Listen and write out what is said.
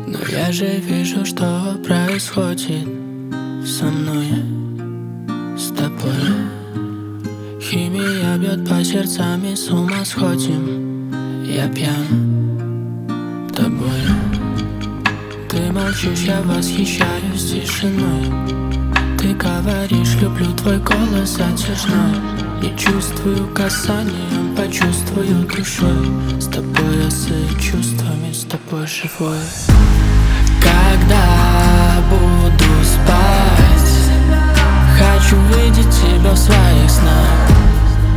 Но я же вижу, что происходит со мной, с тобой. Химия бьет по сердцам и с ума сходим. Я пьян тобой. Ты молчишь, я восхищаюсь тишиной. Ты говоришь, люблю твой голос затяжной. Не чувствую касанием, почувствую душой. С тобой я чувствами, с тобой живой. Когда буду спать, хочу видеть тебя в своих снах.